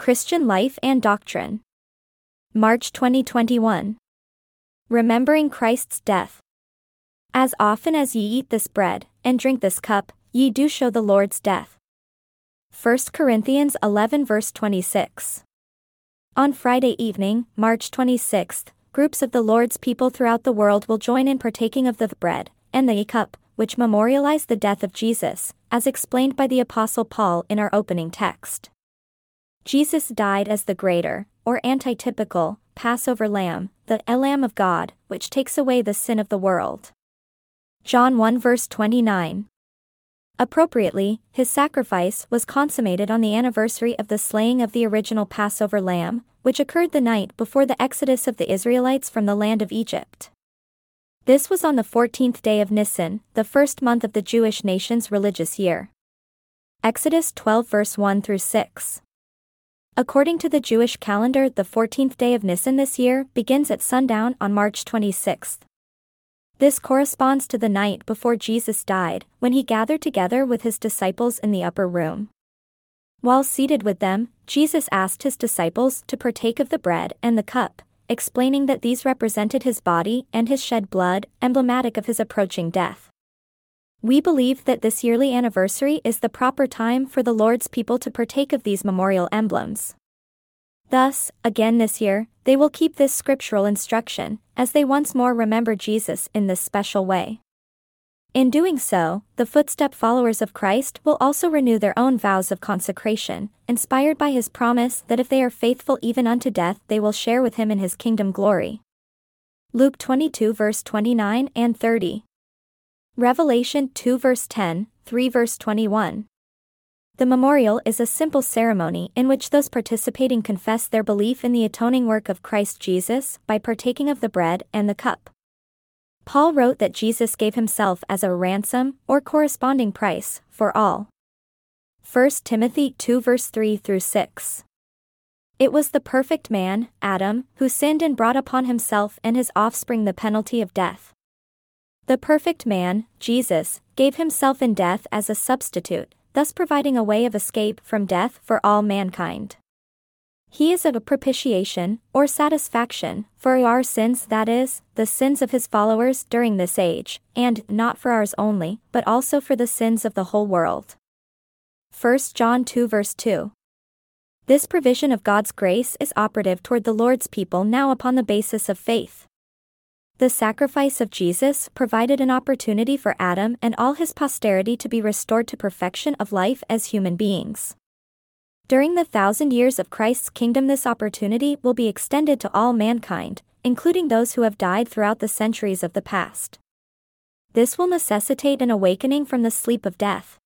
Christian Life and Doctrine. March 2021. Remembering Christ's death. As often as ye eat this bread, and drink this cup, ye do show the Lord's death. 1 Corinthians 11 verse 26. On Friday evening, March 26th, groups of the Lord's people throughout the world will join in partaking of the bread and the cup, which memorialize the death of Jesus, as explained by the Apostle Paul in our opening text. Jesus died as the greater, or antitypical, Passover lamb, the Lamb of God, which takes away the sin of the world. John 1 verse 29. Appropriately, his sacrifice was consummated on the anniversary of the slaying of the original Passover lamb, which occurred the night before the exodus of the Israelites from the land of Egypt. This was on the 14th day of Nisan, the first month of the Jewish nation's religious year. Exodus 12 verse 1 through 6. According to the Jewish calendar, the 14th day of Nisan this year begins at sundown on March 26th. This corresponds to the night before Jesus died, when he gathered together with his disciples in the upper room. While seated with them, Jesus asked his disciples to partake of the bread and the cup, explaining that these represented his body and his shed blood, emblematic of his approaching death. We believe that this yearly anniversary is the proper time for the Lord's people to partake of these memorial emblems. Thus, again this year, they will keep this scriptural instruction, as they once more remember Jesus in this special way. In doing so, the footstep followers of Christ will also renew their own vows of consecration, inspired by his promise that if they are faithful even unto death they will share with him in his kingdom glory. Luke 22 verse 29 and 30. Revelation 2 verse 10, 3 verse 21. The memorial is a simple ceremony in which those participating confess their belief in the atoning work of Christ Jesus by partaking of the bread and the cup. Paul wrote that Jesus gave himself as a ransom, or corresponding price, for all. 1 Timothy 2 verse 3 through 6. It was the perfect man, Adam, who sinned and brought upon himself and his offspring the penalty of death. The perfect man, Jesus, gave himself in death as a substitute, thus providing a way of escape from death for all mankind. He is a propitiation, or satisfaction, for our sins, that is, the sins of his followers during this age, and not for ours only, but also for the sins of the whole world. 1 John 2 verse 2. This provision of God's grace is operative toward the Lord's people now upon the basis of faith. The sacrifice of Jesus provided an opportunity for Adam and all his posterity to be restored to perfection of life as human beings. During the 1,000 years of Christ's kingdom, this opportunity will be extended to all mankind, including those who have died throughout the centuries of the past. This will necessitate an awakening from the sleep of death.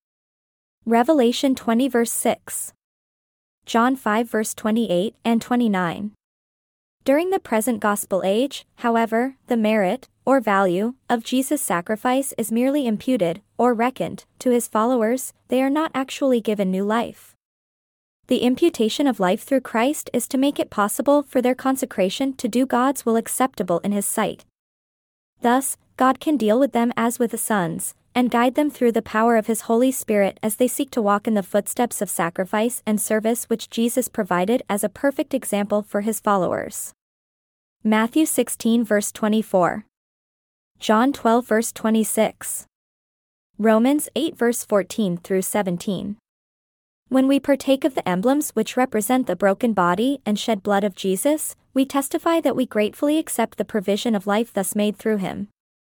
Revelation 20 verse 6. John 5 verse 28 and 29. During the present gospel age, however, the merit, or value, of Jesus' sacrifice is merely imputed, or reckoned, to his followers. They are not actually given new life. The imputation of life through Christ is to make it possible for their consecration to do God's will acceptable in his sight. Thus, God can deal with them as with sons, and guide them through the power of his Holy Spirit as they seek to walk in the footsteps of sacrifice and service which Jesus provided as a perfect example for his followers. Matthew 16 verse 24. John 12 verse 26. Romans 8 verse 14 through 17. When we partake of the emblems which represent the broken body and shed blood of Jesus, we testify that we gratefully accept the provision of life thus made through him.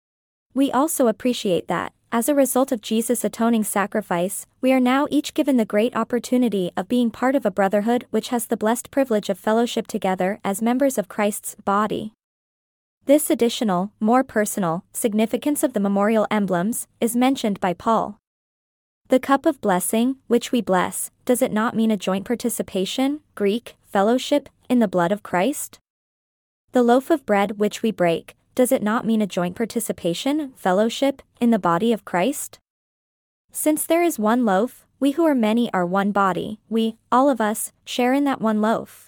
We also appreciate that, as a result of Jesus' atoning sacrifice, we are now each given the great opportunity of being part of a brotherhood which has the blessed privilege of fellowship together as members of Christ's body. This additional, more personal, significance of the memorial emblems is mentioned by Paul. The cup of blessing, which we bless, does it not mean a joint participation, Greek, fellowship, in the blood of Christ? The loaf of bread which we break, does it not mean a joint participation, fellowship, in the body of Christ? Since there is one loaf, we who are many are one body, we, all of us, share in that one loaf.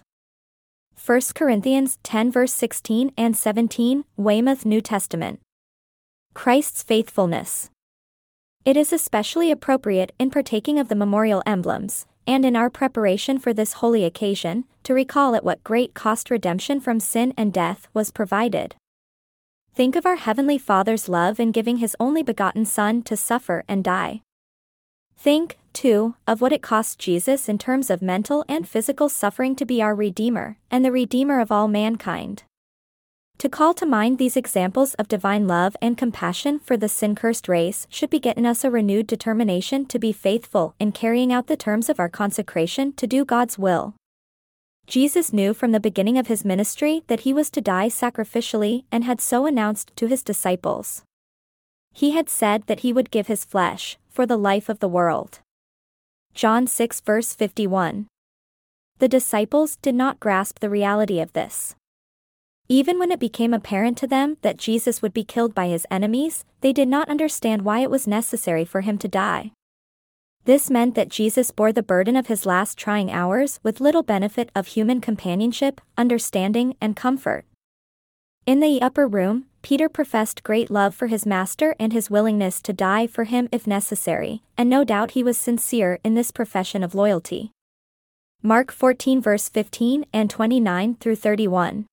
1 Corinthians 10 verse 16 and 17, Weymouth New Testament. Christ's faithfulness. It is especially appropriate in partaking of the memorial emblems, and in our preparation for this holy occasion, to recall at what great cost redemption from sin and death was provided. Think of our Heavenly Father's love in giving His only begotten Son to suffer and die. Think, too, of what it cost Jesus in terms of mental and physical suffering to be our Redeemer, and the Redeemer of all mankind. To call to mind these examples of divine love and compassion for the sin-cursed race should beget in us a renewed determination to be faithful in carrying out the terms of our consecration to do God's will. Jesus knew from the beginning of His ministry that He was to die sacrificially and had so announced to His disciples. He had said that He would give His flesh for the life of the world. John 6 verse 51. The disciples did not grasp the reality of this. Even when it became apparent to them that Jesus would be killed by His enemies, they did not understand why it was necessary for Him to die. This meant that Jesus bore the burden of His last trying hours with little benefit of human companionship, understanding, and comfort. In the upper room, Peter professed great love for his Master and his willingness to die for him if necessary, and no doubt he was sincere in this profession of loyalty. Mark 14 verse 15 and 29 through 31.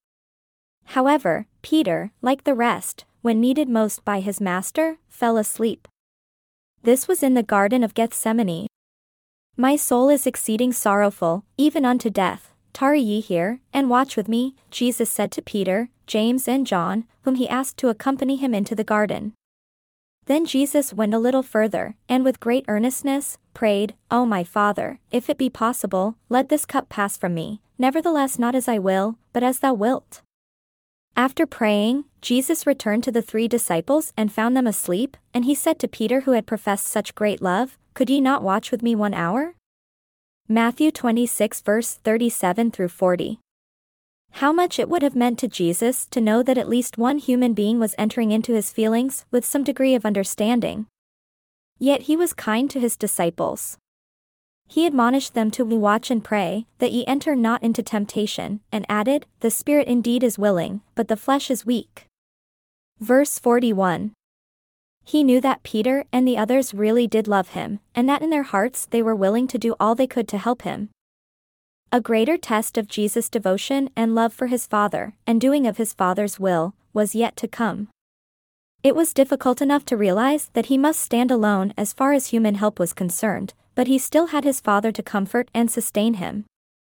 However, Peter, like the rest, when needed most by his Master, fell asleep. This was in the Garden of Gethsemane. My soul is exceeding sorrowful, even unto death. Tarry ye here, and watch with me, Jesus said to Peter, James and John, whom He asked to accompany Him into the garden. Then Jesus went a little further, and with great earnestness, prayed, O my Father, if it be possible, let this cup pass from me, nevertheless not as I will, but as Thou wilt. After praying, Jesus returned to the 3 disciples and found them asleep, and He said to Peter, who had professed such great love, Could ye not watch with me 1 hour? Matthew 26 verse 37 through 40. How much it would have meant to Jesus to know that at least one human being was entering into His feelings with some degree of understanding. Yet He was kind to His disciples. He admonished them to watch and pray, that ye enter not into temptation, and added, The spirit indeed is willing, but the flesh is weak. Verse 41. He knew that Peter and the others really did love Him, and that in their hearts they were willing to do all they could to help Him. A greater test of Jesus' devotion and love for His Father, and doing of His Father's will, was yet to come. It was difficult enough to realize that He must stand alone as far as human help was concerned, but He still had His Father to comfort and sustain Him.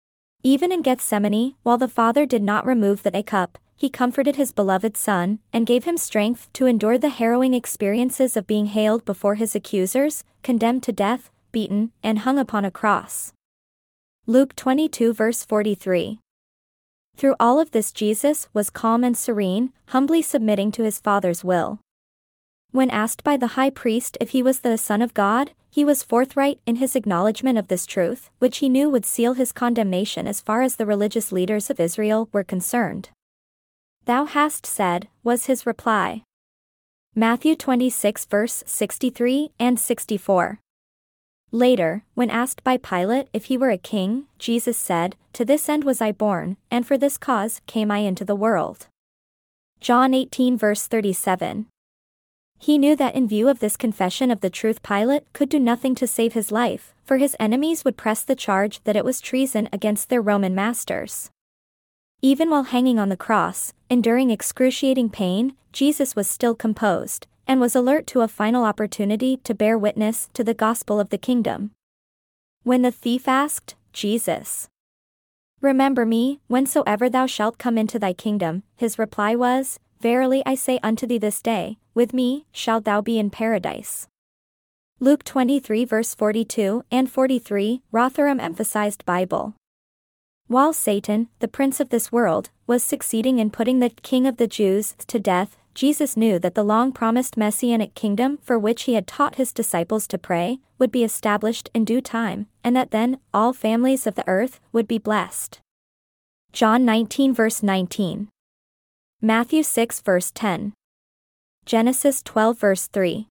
Even in Gethsemane, while the Father did not remove the cup, He comforted His beloved Son, and gave Him strength to endure the harrowing experiences of being haled before His accusers, condemned to death, beaten, and hung upon a cross. Luke 22 verse 43. Through all of this Jesus was calm and serene, humbly submitting to His Father's will. When asked by the high priest if He was the Son of God, He was forthright in His acknowledgement of this truth, which He knew would seal His condemnation as far as the religious leaders of Israel were concerned. Thou hast said, was His reply. Matthew 26 verse 63 and 64. Later, when asked by Pilate if He were a king, Jesus said, To this end was I born, and for this cause came I into the world. John 18 verse 37. He knew that in view of this confession of the truth Pilate could do nothing to save his life, for his enemies would press the charge that it was treason against their Roman masters. Even while hanging on the cross, enduring excruciating pain, Jesus was still composed, and was alert to a final opportunity to bear witness to the gospel of the kingdom. When the thief asked, Jesus, Remember me, whensoever thou shalt come into thy kingdom, his reply was, Verily I say unto thee this day, with me shalt thou be in paradise. Luke 23 verse 42 and 43, Rotherham Emphasized Bible. While Satan, the prince of this world, was succeeding in putting the King of the Jews to death, Jesus knew that the long-promised Messianic kingdom for which He had taught His disciples to pray, would be established in due time, and that then, all families of the earth would be blessed. John 19 verse 19. Matthew 6 verse 10. Genesis 12 verse 3.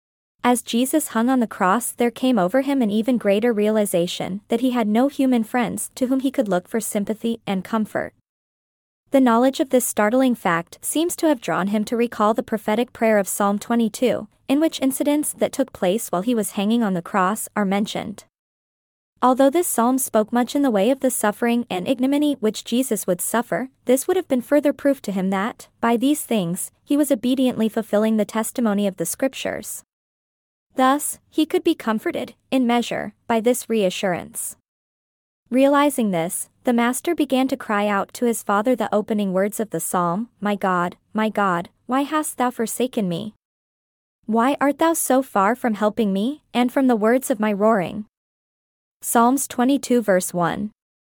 As Jesus hung on the cross, there came over Him an even greater realization that He had no human friends to whom He could look for sympathy and comfort. The knowledge of this startling fact seems to have drawn Him to recall the prophetic prayer of Psalm 22, in which incidents that took place while He was hanging on the cross are mentioned. Although this psalm spoke much in the way of the suffering and ignominy which Jesus would suffer, this would have been further proof to him that, by these things, he was obediently fulfilling the testimony of the Scriptures. Thus, he could be comforted, in measure, by this reassurance. Realizing this, the master began to cry out to his father the opening words of the psalm, my God, why hast thou forsaken me? Why art thou so far from helping me, and from the words of my roaring? Psalms 22 verse 1.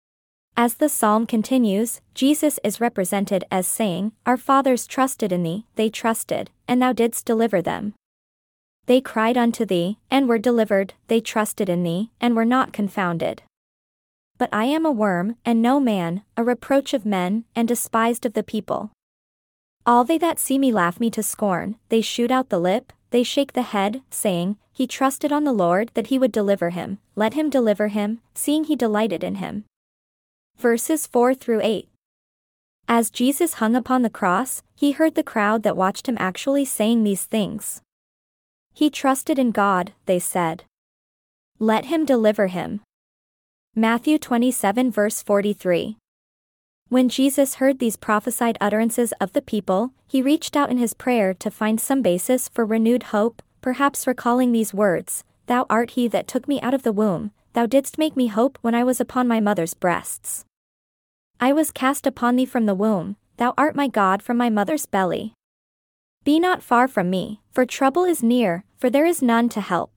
As the psalm continues, Jesus is represented as saying, Our fathers trusted in thee, they trusted, and thou didst deliver them. They cried unto thee, and were delivered, they trusted in thee, and were not confounded. But I am a worm, and no man, a reproach of men, and despised of the people. All they that see me laugh me to scorn, they shoot out the lip, they shake the head, saying, He trusted on the Lord that he would deliver him, let him deliver him, seeing he delighted in him. Verses 4 through 8. As Jesus hung upon the cross, he heard the crowd that watched him actually saying these things. He trusted in God, they said. Let him deliver him. Matthew 27 verse 43. When Jesus heard these prophesied utterances of the people, he reached out in his prayer to find some basis for renewed hope, perhaps recalling these words, Thou art he that took me out of the womb, thou didst make me hope when I was upon my mother's breasts. I was cast upon thee from the womb, thou art my God from my mother's belly. Be not far from me, for trouble is near, for there is none to help.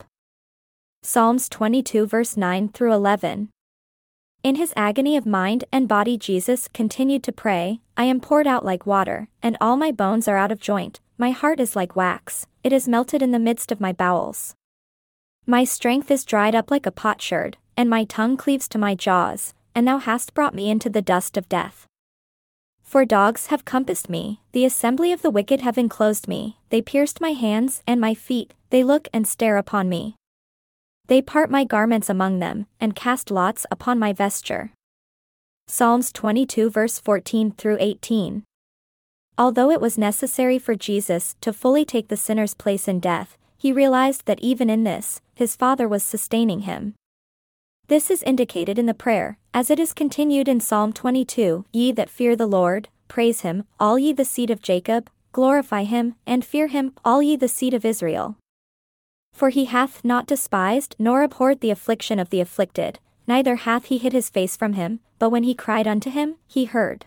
Psalms 22 verse 9 through 11. In his agony of mind and body Jesus continued to pray, I am poured out like water, and all my bones are out of joint, my heart is like wax, it is melted in the midst of my bowels. My strength is dried up like a potsherd, and my tongue cleaves to my jaws, and thou hast brought me into the dust of death. For dogs have compassed me, the assembly of the wicked have enclosed me, they pierced my hands and my feet, they look and stare upon me. They part my garments among them, and cast lots upon my vesture. Psalms 22 verse 14 through 18. Although it was necessary for Jesus to fully take the sinner's place in death, he realized that even in this, his Father was sustaining him. This is indicated in the prayer, as it is continued in Psalm 22, Ye that fear the Lord, praise him, all ye the seed of Jacob, glorify him, and fear him, all ye the seed of Israel. For he hath not despised nor abhorred the affliction of the afflicted, neither hath he hid his face from him, but when he cried unto him, he heard.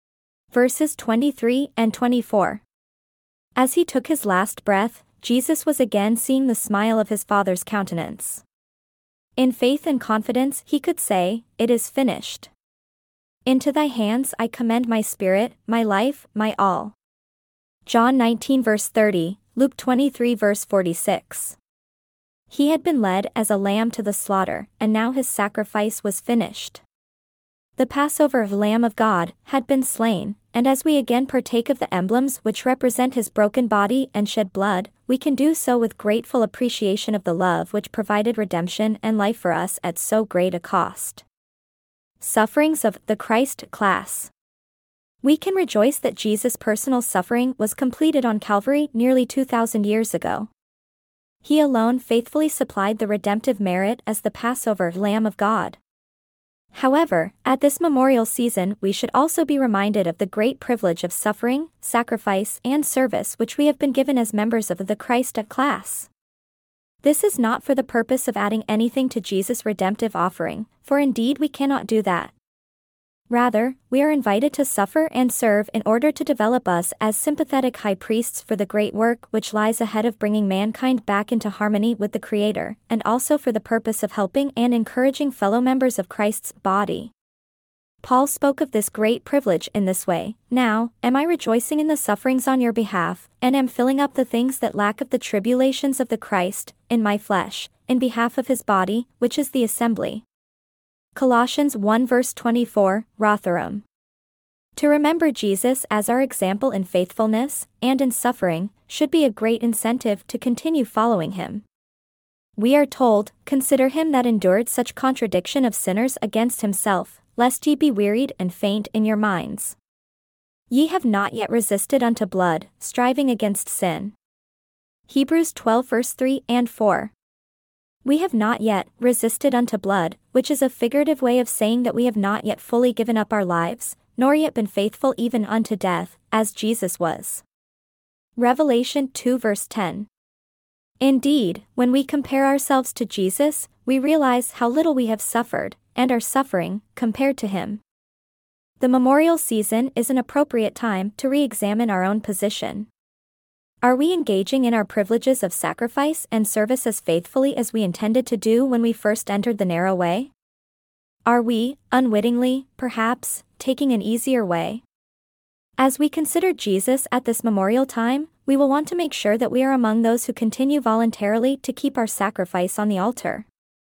Verses 23 and 24. As he took his last breath, Jesus was again seeing the smile of his Father's countenance. In faith and confidence he could say, It is finished. Into thy hands I commend my spirit, my life, my all. John 19 verse 30, Luke 23 verse 46. He had been led as a lamb to the slaughter, and now his sacrifice was finished. The Passover Lamb of God had been slain, and as we again partake of the emblems which represent his broken body and shed blood, we can do so with grateful appreciation of the love which provided redemption and life for us at so great a cost. Sufferings of the Christ class. We can rejoice that Jesus' personal suffering was completed on Calvary nearly 2,000 years ago. He alone faithfully supplied the redemptive merit as the Passover Lamb of God. However, at this memorial season we should also be reminded of the great privilege of suffering, sacrifice, and service which we have been given as members of the Christ class. This is not for the purpose of adding anything to Jesus' redemptive offering, for indeed we cannot do that. Rather, we are invited to suffer and serve in order to develop us as sympathetic high priests for the great work which lies ahead of bringing mankind back into harmony with the Creator, and also for the purpose of helping and encouraging fellow members of Christ's body. Paul spoke of this great privilege in this way, Now, am I rejoicing in the sufferings on your behalf, and am filling up the things that lack of the tribulations of the Christ, in my flesh, in behalf of his body, which is the assembly. Colossians 1 verse 24, Rotherham. To remember Jesus as our example in faithfulness, and in suffering, should be a great incentive to continue following him. We are told, Consider him that endured such contradiction of sinners against himself, lest ye be wearied and faint in your minds. Ye have not yet resisted unto blood, striving against sin. Hebrews 12 verse 3 and 4. We have not yet resisted unto blood, which is a figurative way of saying that we have not yet fully given up our lives, nor yet been faithful even unto death, as Jesus was. Revelation 2 verse 10. Indeed, when we compare ourselves to Jesus, we realize how little we have suffered, and are suffering, compared to him. The memorial season is an appropriate time to re-examine our own position. Are we engaging in our privileges of sacrifice and service as faithfully as we intended to do when we first entered the narrow way? Are we, unwittingly, perhaps, taking an easier way? As we consider Jesus at this memorial time, we will want to make sure that we are among those who continue voluntarily to keep our sacrifice on the altar.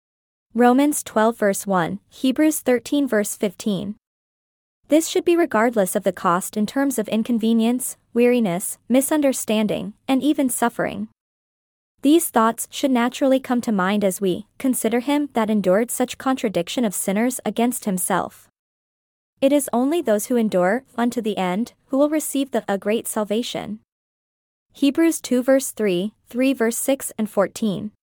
Romans 12 verse 1, Hebrews 13 verse 15. This should be regardless of the cost in terms of inconvenience, weariness, misunderstanding, and even suffering. These thoughts should naturally come to mind as we consider him that endured such contradiction of sinners against himself. It is only those who endure unto the end who will receive a great salvation. Hebrews 2 verse 3, 3 verse 6 and 14.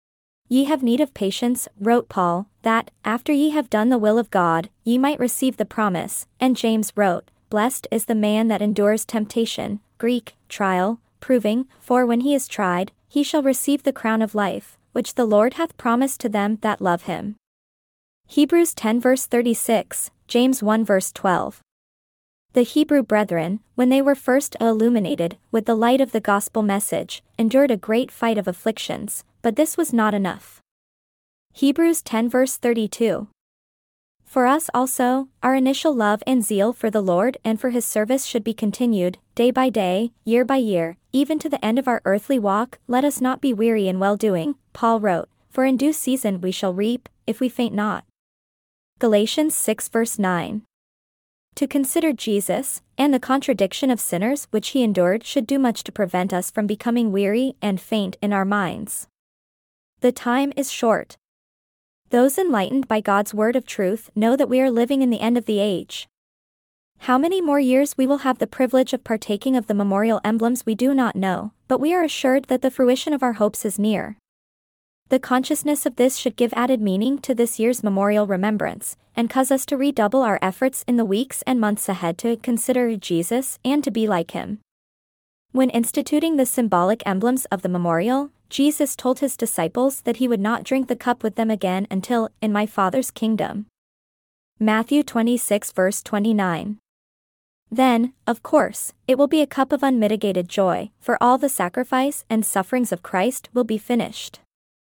Ye have need of patience, wrote Paul, that, after ye have done the will of God, ye might receive the promise, and James wrote, Blessed is the man that endures temptation, Greek, trial, proving, for when he is tried, he shall receive the crown of life, which the Lord hath promised to them that love him. Hebrews 10 verse 36, James 1 verse 12. The Hebrew brethren, when they were first illuminated with the light of the gospel message, endured a great fight of afflictions, but this was not enough. Hebrews 10 verse 32. For us also, our initial love and zeal for the Lord and for his service should be continued, day by day, year by year, even to the end of our earthly walk. Let us not be weary in well-doing, Paul wrote, for in due season we shall reap, if we faint not. Galatians 6 verse 9. To consider Jesus, and the contradiction of sinners which he endured should do much to prevent us from becoming weary and faint in our minds. The time is short. Those enlightened by God's word of truth know that we are living in the end of the age. How many more years we will have the privilege of partaking of the memorial emblems we do not know, but we are assured that the fruition of our hopes is near. The consciousness of this should give added meaning to this year's memorial remembrance, and cause us to redouble our efforts in the weeks and months ahead to consider Jesus and to be like him. When instituting the symbolic emblems of the memorial, Jesus told his disciples that he would not drink the cup with them again until, in my Father's kingdom. Matthew 26 verse 29. Then, of course, it will be a cup of unmitigated joy, for all the sacrifice and sufferings of Christ will be finished.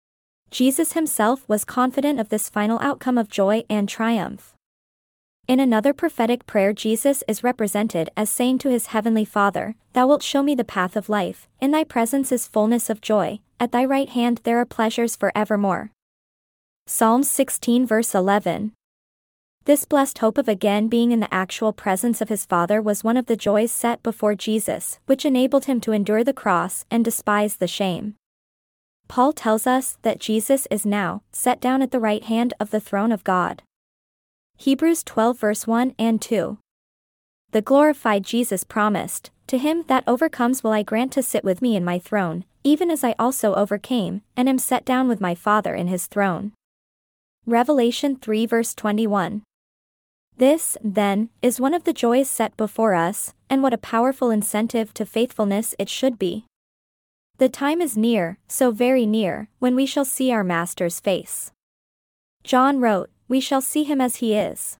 Jesus himself was confident of this final outcome of joy and triumph. In another prophetic prayer, Jesus is represented as saying to his heavenly Father, Thou wilt show me the path of life, in thy presence is fullness of joy, at thy right hand there are pleasures for evermore. Psalms 16 verse 11. This blessed hope of again being in the actual presence of his Father was one of the joys set before Jesus, which enabled him to endure the cross and despise the shame. Paul tells us that Jesus is now set down at the right hand of the throne of God. Hebrews 12 verse 1 and 2. The glorified Jesus promised, To him that overcomes will I grant to sit with me in my throne, even as I also overcame, and am set down with my Father in his throne. Revelation 3 verse 21. This, then, is one of the joys set before us, and what a powerful incentive to faithfulness it should be. The time is near, so very near, when we shall see our Master's face. John wrote, We shall see him as he is.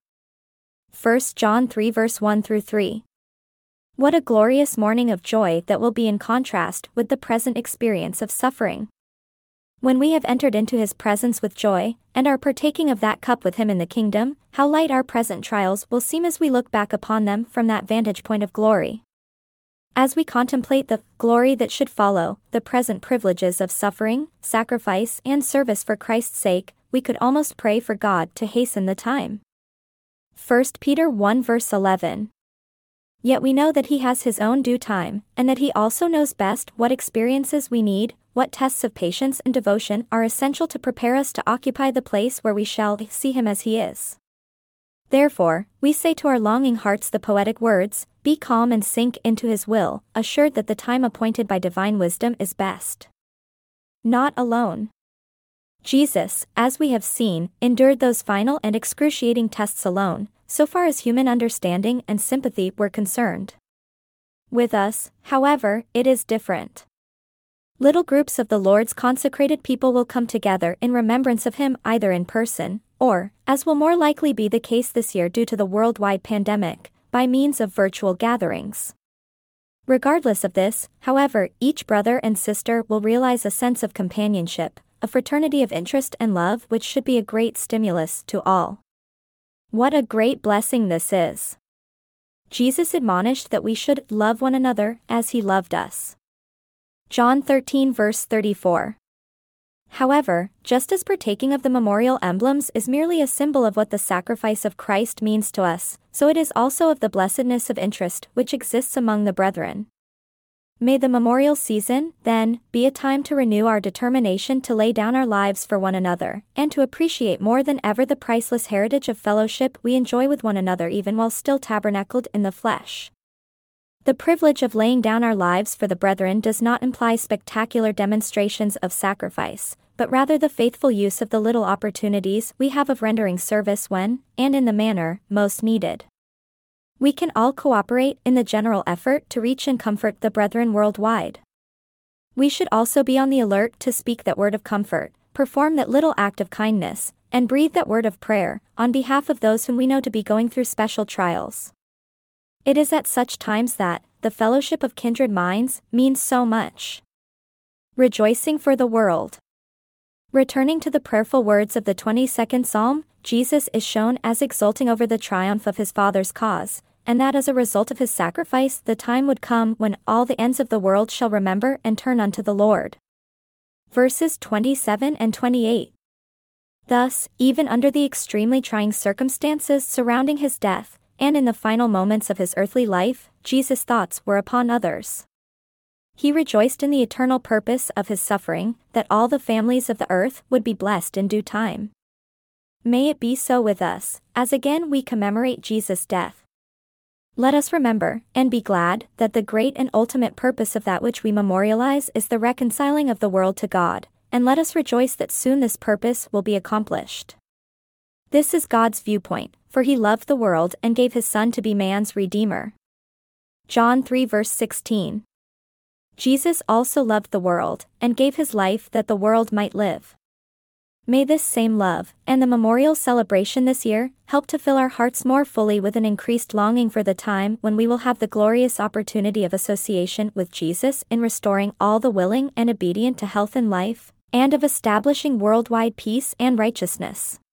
1 John 3 verse 1 through 3. What a glorious morning of joy that will be in contrast with the present experience of suffering. When we have entered into his presence with joy, and are partaking of that cup with him in the kingdom, how light our present trials will seem as we look back upon them from that vantage point of glory. As we contemplate the glory that should follow the present privileges of suffering, sacrifice, and service for Christ's sake, we could almost pray for God to hasten the time. 1 Peter 1 verse 11. Yet we know that he has his own due time, and that he also knows best what experiences we need, what tests of patience and devotion are essential to prepare us to occupy the place where we shall see him as he is. Therefore, we say to our longing hearts the poetic words, Be calm and sink into his will, assured that the time appointed by divine wisdom is best. Not alone. Jesus, as we have seen, endured those final and excruciating tests alone, so far as human understanding and sympathy were concerned. With us, however, it is different. Little groups of the Lord's consecrated people will come together in remembrance of him either in person, or, as will more likely be the case this year due to the worldwide pandemic, by means of virtual gatherings. Regardless of this, however, each brother and sister will realize a sense of companionship, a fraternity of interest and love which should be a great stimulus to all. What a great blessing this is! Jesus admonished that we should love one another as he loved us. John 13 verse 34. However, just as partaking of the memorial emblems is merely a symbol of what the sacrifice of Christ means to us, so it is also of the blessedness of interest which exists among the brethren. May the memorial season, then, be a time to renew our determination to lay down our lives for one another, and to appreciate more than ever the priceless heritage of fellowship we enjoy with one another even while still tabernacled in the flesh. The privilege of laying down our lives for the brethren does not imply spectacular demonstrations of sacrifice, but rather the faithful use of the little opportunities we have of rendering service when, and in the manner, most needed. We can all cooperate in the general effort to reach and comfort the brethren worldwide. We should also be on the alert to speak that word of comfort, perform that little act of kindness, and breathe that word of prayer, on behalf of those whom we know to be going through special trials. It is at such times that the fellowship of kindred minds means so much. Rejoicing for the world. Returning to the prayerful words of the 22nd Psalm, Jesus is shown as exulting over the triumph of his Father's cause, and that as a result of his sacrifice the time would come when all the ends of the world shall remember and turn unto the Lord. Verses 27 and 28. Thus, even under the extremely trying circumstances surrounding his death, and in the final moments of his earthly life, Jesus' thoughts were upon others. He rejoiced in the eternal purpose of his suffering, that all the families of the earth would be blessed in due time. May it be so with us, as again we commemorate Jesus' death. Let us remember, and be glad, that the great and ultimate purpose of that which we memorialize is the reconciling of the world to God, and let us rejoice that soon this purpose will be accomplished. This is God's viewpoint, for he loved the world and gave his Son to be man's Redeemer. John 3 verse 16. Jesus also loved the world, and gave his life that the world might live. May this same love, and the memorial celebration this year, help to fill our hearts more fully with an increased longing for the time when we will have the glorious opportunity of association with Jesus in restoring all the willing and obedient to health and life, and of establishing worldwide peace and righteousness.